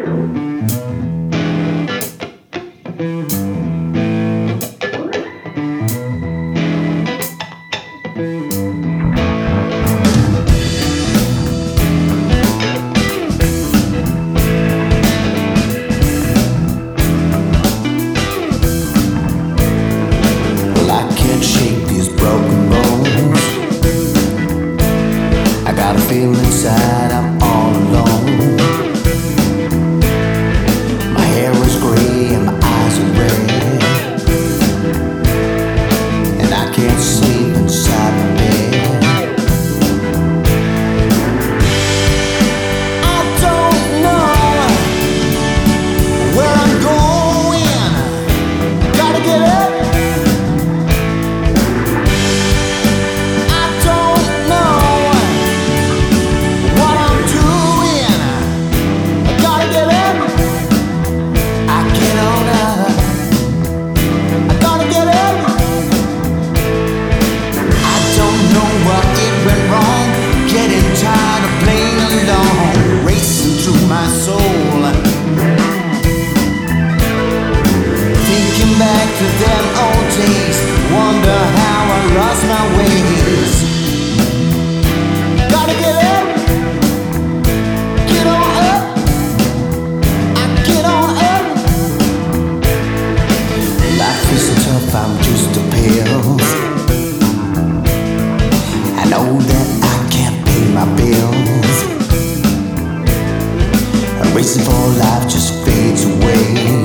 Feel inside I'm all alone. My hair is gray and my eyes are red, and I can't sleep inside my bed. I don't know where I'm going. Gotta get up. Back to them old days, wonder how I lost my ways. Gotta get up, get on up, I get on up. Life is tough, I'm just a pill. I know that I can't pay my bills. A racing for life just fades away.